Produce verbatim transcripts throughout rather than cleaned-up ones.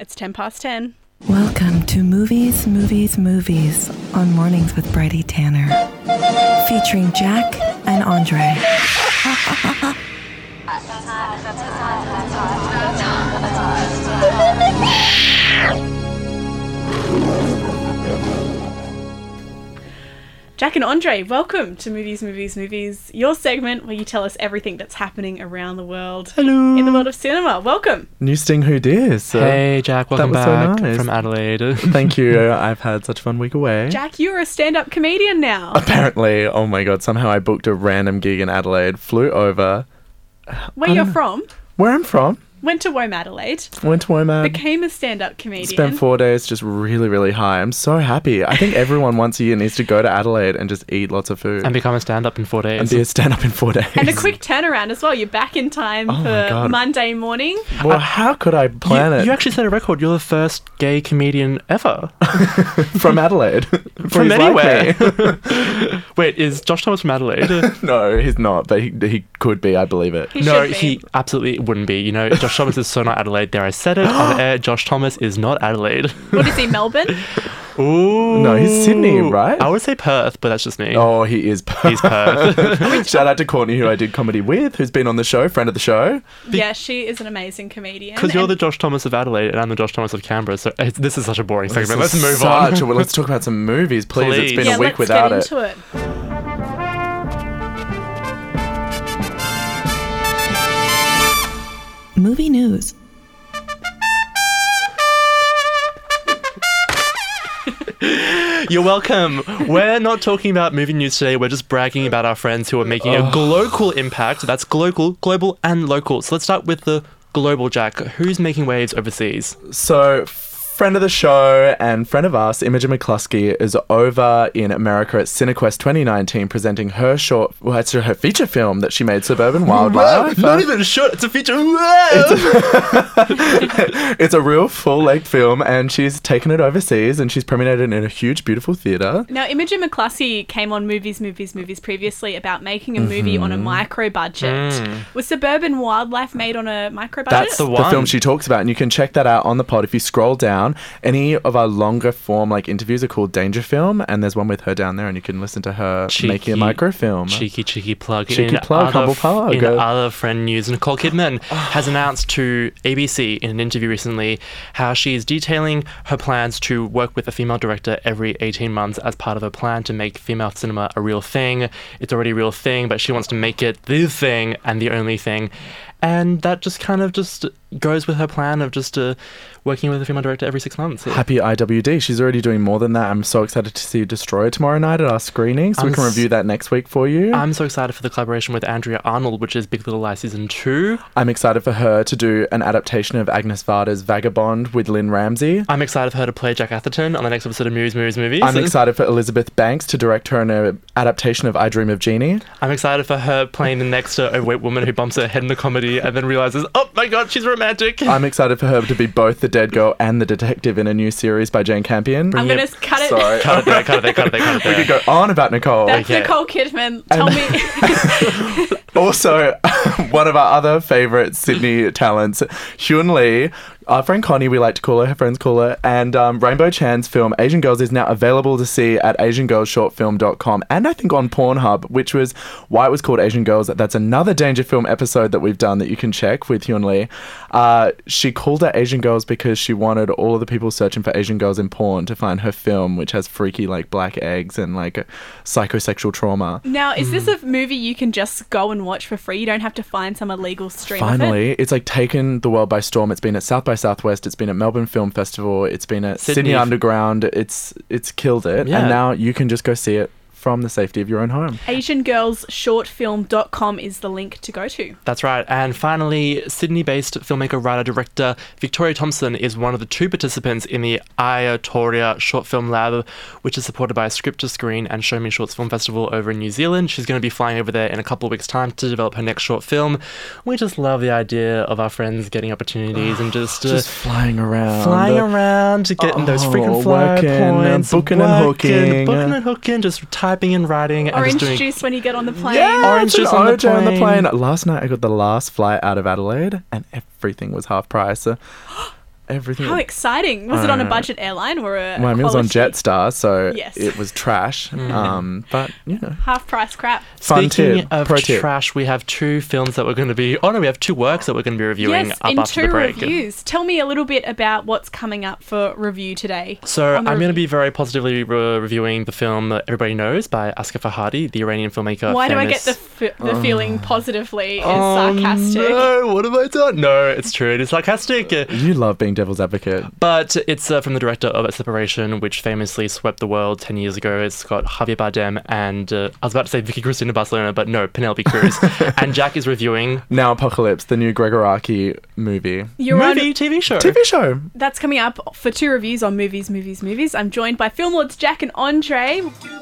It's ten past ten. Welcome to Movies, Movies, Movies on Mornings with Bridie Tanner. Featuring Jack and Andre. Jack and Andre, welcome to Movies, Movies, Movies, your segment where you tell us everything that's happening around the world. Hello. In the world of cinema. Welcome. New Sting Who Dears. So hey, Jack, welcome that was back so nice. from Adelaide. Thank you. I've had such a fun week away. Jack, you're a stand-up comedian now. Apparently, oh my God, somehow I booked a random gig in Adelaide, flew over. Where I you're don't- from, Where I'm from. went to Wome Adelaide, Went to Womad. became a stand-up comedian. Spent four days just really, really high. I'm so happy. I think everyone once a year needs to go to Adelaide and just eat lots of food. And become a stand-up in four days. And be a stand-up in four days. And a quick turnaround as well. You're back in time Oh my for God. Monday morning. Well, how could I plan you, it you actually set a record. You're the first gay comedian ever. from Adelaide? From Please like anywhere. me. Wait, is Josh Thomas from Adelaide? No, he's not, but he, he could be, I believe it. He no, should be. he absolutely wouldn't be. You know, Josh Thomas is so not Adelaide. There, I said it on air. Josh Thomas is not Adelaide. What is he, Melbourne? Ooh. No, he's Sydney, right? I would say Perth, but that's just me. Oh, he is Perth. He's Perth. Shout out to Courtney, who I did comedy with, who's been on the show, friend of the show. Yeah, she is an amazing comedian. Because you're And the Josh Thomas of Adelaide and I'm the Josh Thomas of Canberra, so it's, this is such a boring segment. Let's This is move such on. a- well, let's talk about some movies, please. It's Please. been yeah, a week let's without get it. into it. Movie news. You're welcome. We're not talking about movie news today. We're just bragging about our friends who are making a global impact. That's global, global, and local. So let's start with the global, Jack. Who's making waves overseas? So, friend of the show and friend of us, Imogen McCluskey, is over in America at Cinequest twenty nineteen presenting her short, well, it's her feature film that she made, Suburban Wildlife. Not even a short. It's a feature. It's a real full-length film, and she's taken it overseas, and she's premiered it in a huge, beautiful theatre. Now, Imogen McCluskey came on Movies, Movies, Movies previously about making a movie on a micro budget. Was Suburban Wildlife made on a micro budget? That's the The one. film she talks about, and you can check that out on the pod if you scroll down. Any of our longer form like interviews are called Danger Film, and there's one with her down there, and you can listen to her making a microfilm. Cheeky, cheeky plug. Cheeky in plug, other, humble plug. In other friend news, Nicole Kidman has announced to A B C in an interview recently how she is detailing her plans to work with a female director every eighteen months as part of her plan to make female cinema a real thing. It's already a real thing, but she wants to make it the thing and the only thing. And that just kind of just goes with her plan of just uh, working with a female director every six months. Happy I W D. She's already doing more than that. I'm so excited to see Destroyer tomorrow night at our screening, so I'm we can s- review that next week for you. I'm so excited for the collaboration with Andrea Arnold, which is Big Little Lies Season two. I'm excited for her to do an adaptation of Agnes Varda's Vagabond with Lynn Ramsey. I'm excited for her to play Jack Atherton on the next episode of Movies, Movies, Movies. I'm excited for Elizabeth Banks to direct her in an adaptation of I Dream of Jeannie. I'm excited for her playing the next uh, overweight woman who bumps her head in a comedy and then realizes, oh my God, she's romantic. I'm excited for her to be both the dead girl and the detective in a new series by Jane Campion. I'm Bring going to cut it. Sorry. Cut it there, cut it there, cut it there, cut it there. We could go on about Nicole. That's Okay. Nicole Kidman. Tell me. Also, one of our other favourite Sydney talents, Hyun Lee, our friend Connie, we like to call her, her friends call her, and um, Rainbow Chan's film Asian Girls is now available to see at asian girls short film dot com and I think on Pornhub, which was why it was called Asian Girls. That's another Danger Film episode that we've done that you can check with Hyun Lee. Uh, she called it Asian Girls because she wanted all of the people searching for Asian girls in porn to find her film, which has freaky like black eggs and like psychosexual trauma. Now, is this a movie you can just go and watch for free? You don't have to find some illegal stream of it? Finally, it's like taken the world by storm. It's been at South by Southwest. It's been at Melbourne Film Festival. It's been at Sydney. Sydney, Underground. It's it's killed it. Yeah. And now you can just go see it from the safety of your own home. asian girls short film dot com is the link to go to. That's right. And finally, Sydney-based filmmaker, writer, director Victoria Thompson is one of the two participants in the Ayatoria Short Film Lab, which is supported by Script to Screen and Show Me Shorts Film Festival over in New Zealand. She's going to be flying over there in a couple of weeks' time to develop her next short film. We just love the idea of our friends getting opportunities and just, uh, Just flying around. flying around, getting those freaking Oh, fly working, points, booking and hooking. booking and hooking, just typing and writing and Orange just doing juice when you get on the plane. Yeah, Orange it's an juice on the O J on the plane. plane. Last night I got the last flight out of Adelaide and everything was half price. So everything. How exciting. Was it on a budget airline or a Well, I mean, it was on quality- Jetstar, so Yes. it was trash. Um, but, you know. half price crap? Fun Speaking tip, of pro tip. trash, we have two films that we're going to be... Oh, no, we have two works that we're going to be reviewing Yes, up in after two the break. reviews. Tell me a little bit about what's coming up for review today. So on I'm the going to review. be very positively re- reviewing the film that everybody knows by Asghar Farhadi, the Iranian filmmaker. Why do I get famous- the f- the feeling positively is Oh, sarcastic? no, what have I done? No, it's true. It is sarcastic. You love being devil's advocate. But it's uh, from the director of Separation, which famously swept the world ten years ago. It's got Javier Bardem and uh, I was about to say Vicky Cristina Barcelona, but no, Penelope Cruz. And Jack is reviewing Now Apocalypse, the new Gregor Araki movie. You're right. movie, T V show. T V show. That's coming up for two reviews on Movies, Movies, Movies. I'm joined by Film Lords Jack and Andre.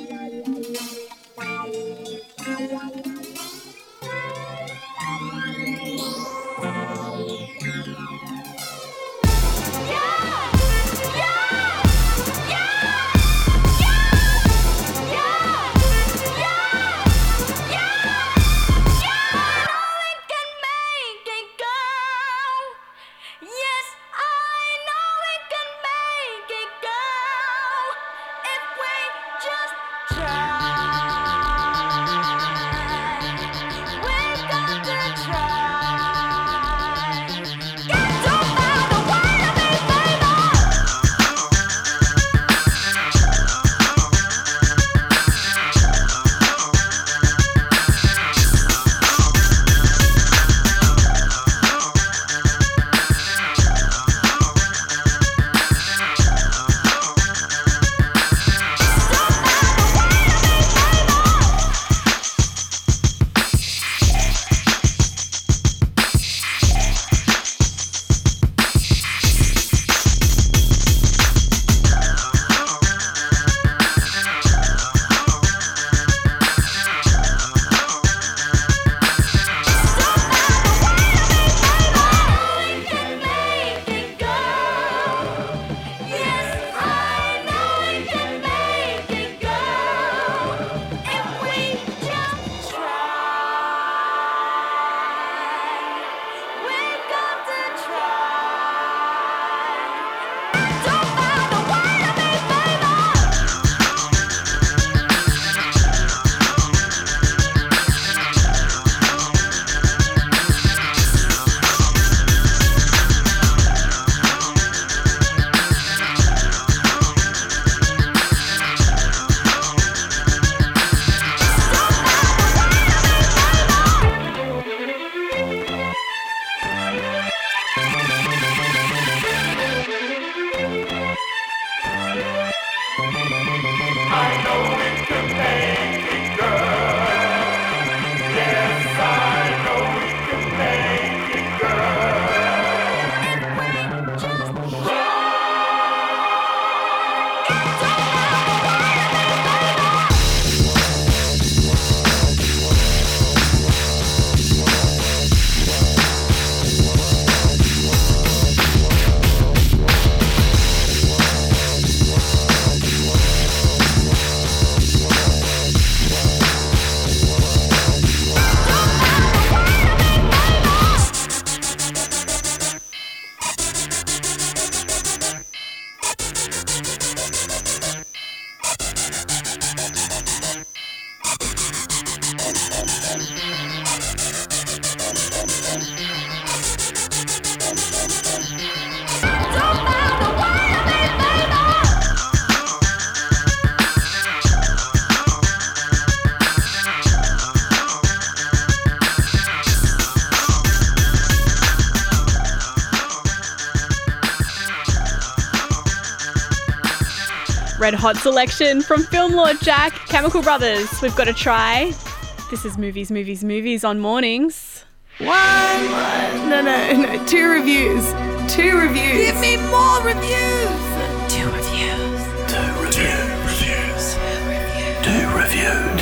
Red hot selection from Film Lord Jack, Chemical Brothers. We've got to try. This is Movies, Movies, Movies on mornings. One. No, no, no. Two reviews. Two reviews. Give me more reviews. Two reviews. Two reviews. Two reviews.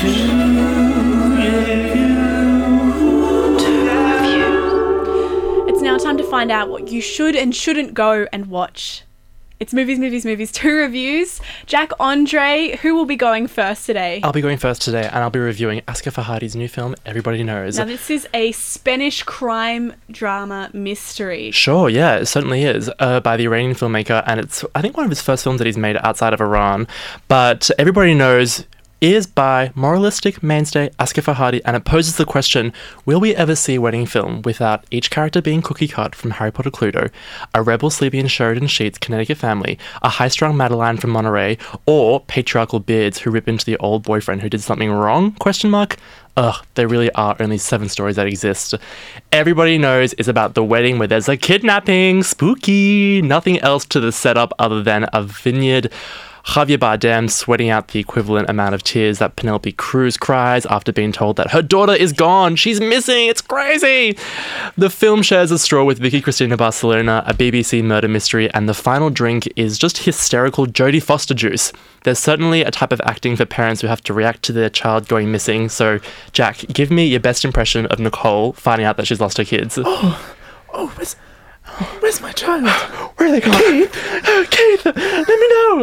Two reviews. It's now time to find out what you should and shouldn't go and watch It's Movies, Movies, Movies, two reviews. Jack, Andre, who will be going first today? I'll be going first today, and I'll be reviewing Asghar Farhadi's new film, Everybody Knows. Now, this is a Spanish crime drama mystery. Sure, yeah, it certainly is, uh, by the Iranian filmmaker, and it's, I think, one of his first films that he's made outside of Iran. But Everybody Knows is by moralistic mainstay Asghar Farhadi, and it poses the question, will we ever see a wedding film without each character being cookie cut from Harry Potter Cluedo, a rebel sleepy in Sheridan Sheets Connecticut family, a high-strung Madeline from Monterey, or patriarchal beards who rip into the old boyfriend who did something wrong? Question mark. Ugh, there really are only seven stories that exist. Everybody Knows is about the wedding where there's a kidnapping, spooky, nothing else to the setup other than a vineyard, Javier Bardem sweating out the equivalent amount of tears that Penelope Cruz cries after being told that her daughter is gone. She's missing. It's crazy. The film shares a straw with Vicky Cristina Barcelona, a B B C murder mystery, and the final drink is just hysterical Jodie Foster juice. There's certainly a type of acting for parents who have to react to their child going missing. So, Jack, give me your best impression of Nicole finding out that she's lost her kids. Oh, oh, where's, where's my child? Where are they going? Keith, Keith, let me know.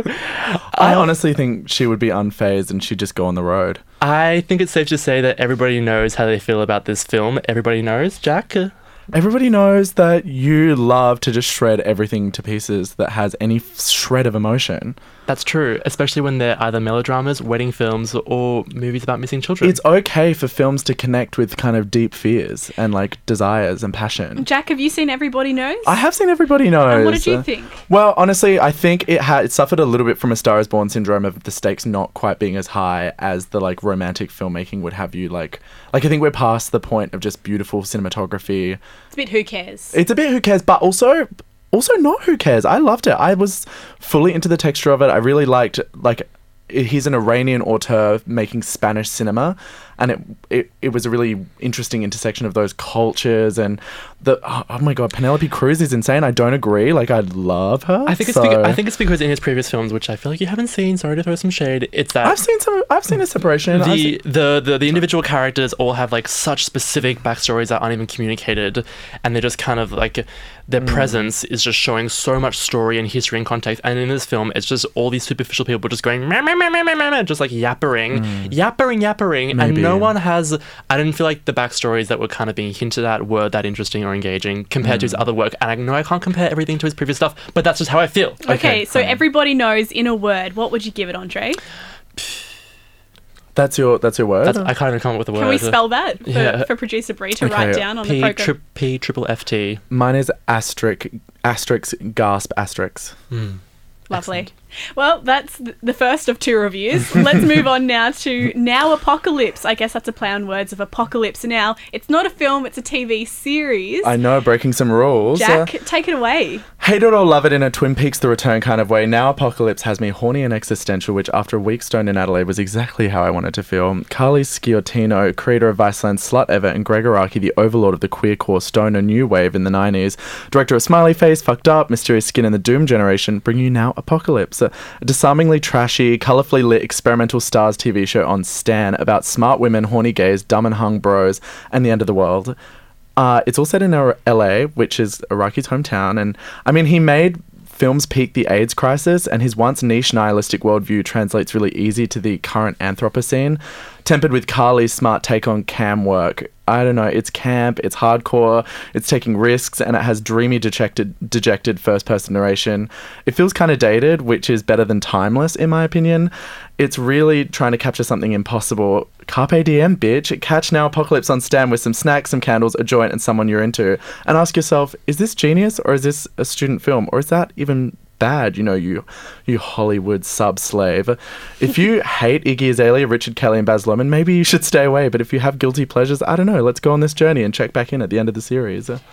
I honestly think she would be unfazed and she'd just go on the road. I think it's safe to say that everybody knows how they feel about this film. Everybody knows, Jack? Everybody knows that you love to just shred everything to pieces that has any shred of emotion. That's true, especially when they're either melodramas, wedding films, or movies about missing children. It's okay for films to connect with kind of deep fears and like desires and passion. Jack, have you seen Everybody Knows? I have seen Everybody Knows. And what did you think? Well, honestly, I think it had it suffered a little bit from A Star Is Born syndrome of the stakes not quite being as high as the like romantic filmmaking would have you like. Like I think we're past the point of just beautiful cinematography. It's a bit who cares. It's a bit who cares, but also also not who cares. I loved it. I was fully into the texture of it. I really liked like he's an Iranian auteur making Spanish cinema, and it, it it was a really interesting intersection of those cultures. And the oh my god, Penelope Cruz is insane. I don't agree. Like I love her. I think it's so. because, I think it's because in his previous films, which I feel like you haven't seen, sorry to throw some shade, it's that I've seen some. I've seen a separation. I've the, seen, the the the individual characters all have like such specific backstories that aren't even communicated, and they're just kind of like their mm. presence is just showing so much story and history and context. And in this film, it's just all these superficial people just going meh, meh, meh, meh, meh, meh, just like yappering, mm. yappering, yappering, Maybe. and no one has. I didn't feel like the backstories that were kind of being hinted at were that interesting or engaging compared mm. to his other work. And I know I can't compare everything to his previous stuff, but that's just how I feel. Okay, okay so um, Everybody Knows in a word. What would you give it, Andre? That's your that's your word? That's, I can't even come up with a word. Can we spell that for, yeah. for producer Brie to okay. write down on P, the program? tri- P triple F T. Mine is asterisk, asterisk, gasp, asterisk. Mm. Lovely. Excellent. Well, that's th- the first of two reviews. Let's move on now to Now Apocalypse. I guess that's a play on words of Apocalypse Now. It's not a film, it's a T V series. I know, breaking some rules. Jack, uh, take it away. Hate it or love it in a Twin Peaks The Return kind of way. Now Apocalypse has me horny and existential, which after a week stoned in Adelaide was exactly how I wanted to feel. Carly Sciortino, creator of Viceland's Slut Ever, and Greg Araki, the overlord of the queercore stoner new wave in the nineties, director of Smiley Face, Fucked Up, Mysterious Skin, and the Doom Generation, bring you Now Apocalypse, a disarmingly trashy, colourfully lit experimental stars T V show on Stan about smart women, horny gays, dumb and hung bros, and the end of the world. Uh, it's all set in L A, which is Araki's hometown, and I mean, he made films peak the AIDS crisis, and his once niche nihilistic worldview translates really easy to the current Anthropocene, tempered with Carly's smart take on cam work. I don't know, it's camp, it's hardcore, it's taking risks, and it has dreamy, dejected, dejected first-person narration. It feels kind of dated, which is better than timeless, in my opinion. It's really trying to capture something impossible. Carpe diem, bitch. Catch Now Apocalypse on Stan with some snacks, some candles, a joint, and someone you're into. And ask yourself, is this genius, or is this a student film? Or is that even bad, you know, you you Hollywood sub-slave? If you hate Iggy Azalea, Richard Kelly, and Baz Luhrmann, maybe you should stay away. But if you have guilty pleasures, I don't know, let's go on this journey and check back in at the end of the series. I,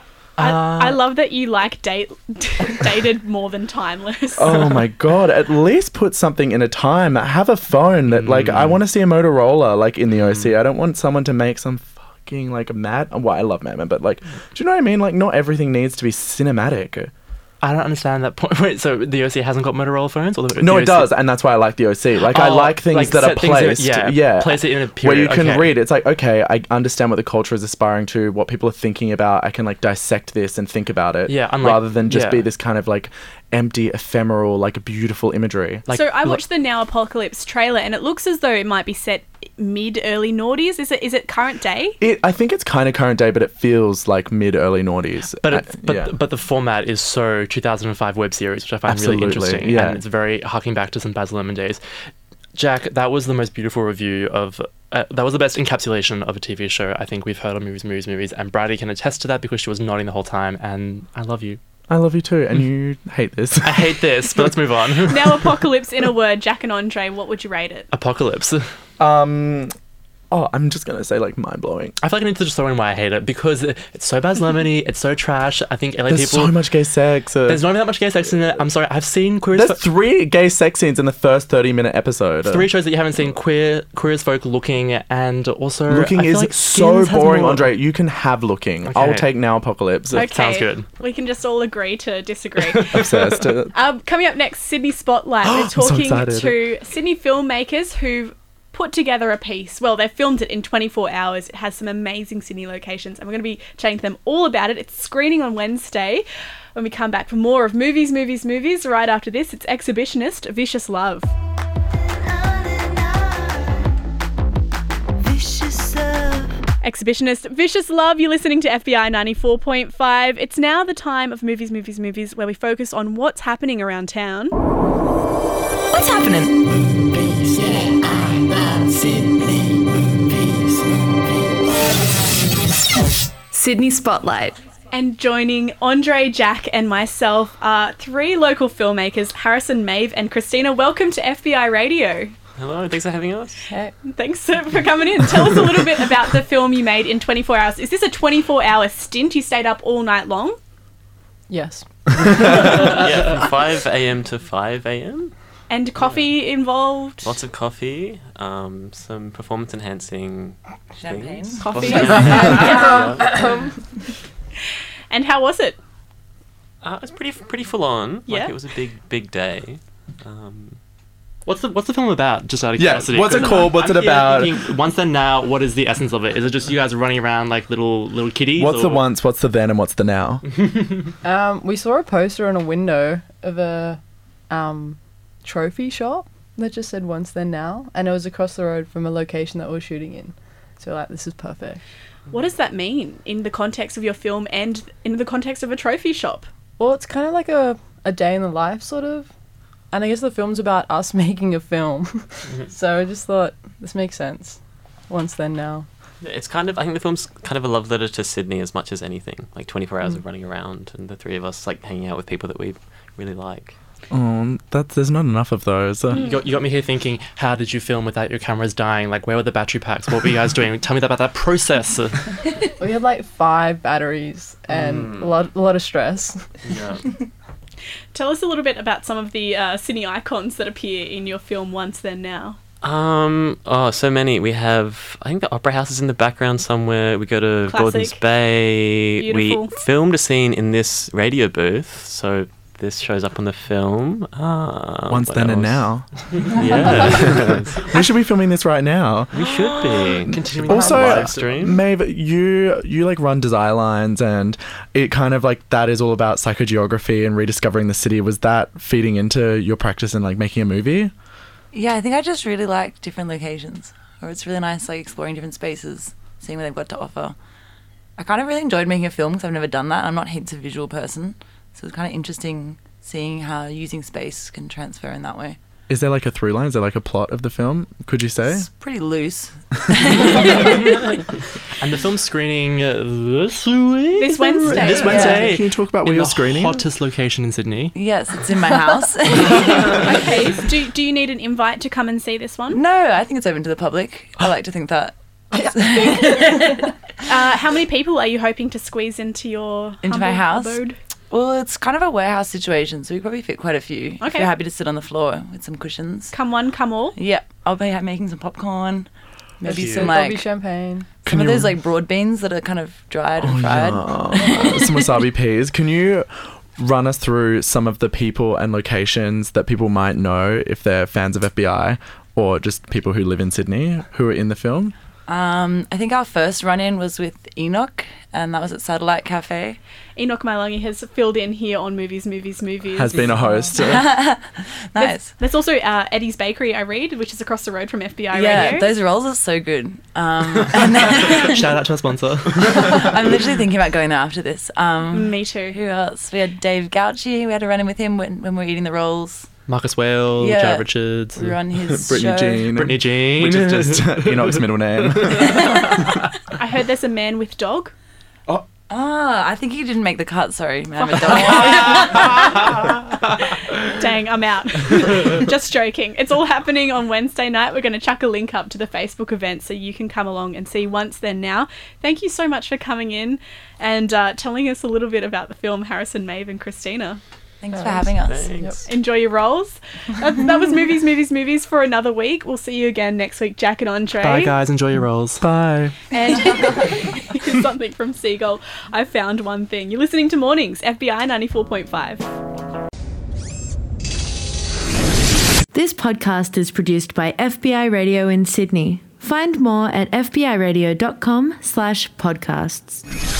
I love that you like date dated more than timeless. Oh my god, at least put something in a time. Have a phone that, like, I want to see a Motorola, like, in the O C. I don't want someone to make some fucking, like, Mad... Well, I love Mad Men, but, like, do you know what I mean? Like, not everything needs to be cinematic. I don't understand that point. Wait, so the O C hasn't got Motorola phones? Or the, no, the it does, and that's why I like the O C. Like, oh, I like things like that are placed. In, yeah, yeah, place it in a period. Where you can okay. read. It's like, okay, I understand what the culture is aspiring to, what people are thinking about. I can, like, dissect this and think about it. Yeah, unlike, rather than just yeah. be this kind of, like, empty, ephemeral, like beautiful imagery. Like, so I watched the Now Apocalypse trailer, and it looks as though it might be set mid early noughties. Is it? Is it current day? It, I think it's kind of current day, but it feels like mid early noughties. But Uh, it, but yeah. but the format is so two thousand five web series, which I find Absolutely, really interesting, yeah. and it's very harking back to some Baz Luhrmann days. Jack, that was the most beautiful review of. Uh, that was the best encapsulation of a T V show I think we've heard on Movies, Movies, Movies, and Bridie can attest to that because she was nodding the whole time, and I love you. I love you too, and you hate this. I hate this, but let's move on. Now Apocalypse, in a word, Jack and Andre, what would you rate it? Apocalypse. um, oh, I'm just gonna say like mind blowing. I feel like I need to just throw in why I hate it because it- it's so Baz Luhrmann-y, it's so trash. I think L A There's people. so much gay sex. Uh, There's not even that much gay sex in it. I'm sorry, I've seen Queer as there's Folk. three gay sex scenes in the first thirty minute episode. Uh, Three shows that you haven't seen: Queer, Queer as Folk, Looking, and also Looking I feel is like so Skins has boring, more- Andre. You can have Looking. Okay. I'll take Now Apocalypse. Okay, sounds good. We can just all agree to disagree. Obsessed. Um, coming up next, Sydney Spotlight. We're I'm so talking excited. to Sydney filmmakers who've put together a piece. Well, they've filmed it in twenty-four hours. It has some amazing Sydney locations, and we're going to be chatting to them all about it. It's screening on Wednesday. When we come back for more of Movies, Movies, Movies, right after this, it's Exhibitionist, Vicious Love. Vicious love. Exhibitionist, Vicious Love, you're listening to F B I ninety-four point five. It's now the time of Movies, Movies, Movies, where we focus on what's happening around town. What's happening? Sydney Spotlight. And joining Andre, Jack, and myself are three local filmmakers, Harrison, Maeve, and Christina. Welcome to F B I Radio. Hello, thanks for having us. Thanks uh, for coming in. Tell us a little bit about the film you made in twenty-four hours. Is this a twenty-four hour stint? You stayed up all night long? Yes. Yeah, from five a.m. to five a.m. And coffee involved? Lots of coffee, um, some performance enhancing Champagne. things. Coffee. Yeah. And how was it? Uh, it was pretty pretty full on. Yeah? Like it was a big big day. Um, What's the What's the film about? Just out of Yeah, curiosity. what's it 'Cause called? What's I'm it here about? thinking, once then now, what is the essence of it? Is it just you guys running around like little little kiddies? What's the or- once, what's the then, and what's the now? Um, we saw a poster on a window of a um, trophy shop that just said once then now, and it was across the road from a location that we were shooting in. So we're like, this is perfect. What does that mean in the context of your film and in the context of a trophy shop? Well, it's kind of like a, a day in the life, sort of. And I guess the film's about us making a film. So I just thought, this makes sense. Once then now. it's kind of I think the film's kind of a love letter to Sydney as much as anything. Like twenty-four hours of running around and the three of us like hanging out with people that we really like. Oh, that's, there's not enough of those. Uh, You got, you got me here thinking, how did you film without your cameras dying? Like, where were the battery packs? What were you guys doing? Tell me about that process. We had like five batteries and a lot, a lot of stress. Yeah. Tell us a little bit about some of the uh, Sydney icons that appear in your film Once Then Now. Um. Oh, so many. We have. I think the Opera House is in the background somewhere. We go to Classic. Gordon's Bay. Beautiful. We filmed a scene in this radio booth, so this shows up on the film. Ah, once what then and else? now. Yeah, We should be filming this right now. we should be Continuing Also, the live stream. Maeve, you you like run Desire Lines, and it kind of like that is all about psychogeography and rediscovering the city. Was that feeding into your practice in like making a movie? Yeah, I think I just really like different locations, or it's really nice like exploring different spaces, seeing what they've got to offer. I kind of really enjoyed making a film because I've never done that. I'm not heaps a visual person, so it's kind of interesting seeing how using space can transfer in that way. Is there like a through line? Is there like a plot of the film? Could you say? It's pretty loose. And the film's screening uh, this week? This Wednesday. This Yeah. Wednesday. Can you talk about where in you're the screening? hottest location in Sydney. Yes, it's in my house. Okay. do, do you need an invite to come and see this one? No, I think it's open to the public. I like to think that. Uh, how many people are you hoping to squeeze into your Into my humble house? abode? Well, it's kind of a warehouse situation, so we probably fit quite a few. If Okay. you're happy to sit on the floor with some cushions. Come one, come all. Yep, I'll be ha- making some popcorn. Maybe Cute. some There'll be like champagne. some Can of you- those like broad beans that are kind of dried and fried. Yeah. Some wasabi peas. Can you run us through some of the people and locations that people might know if they're fans of F B I or just people who live in Sydney who are in the film? Um, I think our first run-in was with Enoch, and that was at Satellite Cafe. Enoch Mailangi has filled in here on Movies, Movies, Movies. Has been a host. Nice. There's, there's also uh, Eddie's Bakery, I read, which is across the road from F B I yeah, Radio. those rolls are so good. Um, and then Shout out to our sponsor. I'm literally thinking about going there after this. Um, Me too. Who else? We had Dave Gauci. We had a run-in with him when, when we were eating the rolls. Marcus Whale, Yeah. Jared Richards, We were on his Brittany show. Jean. Brittany Jean. Which is just Enoch's middle name. I heard there's a man with dog. Ah, I think he didn't make the cut. Sorry, man with dog. Dang, I'm out. Just joking. It's all happening on Wednesday night. We're going to chuck a link up to the Facebook event so you can come along and see Once Then Now. Thank you so much for coming in and uh, telling us a little bit about the film, Harrison, Maeve and Christina. Thanks for having us. Thanks. Enjoy your roles. Uh, that was Movies, Movies, Movies for another week. We'll see you again next week, Jack and Andre. Bye, guys. Enjoy your roles. Bye. And here's something from Seagull. I found one thing. You're listening to Mornings, F B I ninety-four point five. This podcast is produced by F B I Radio in Sydney. Find more at f b i radio dot com slash podcasts.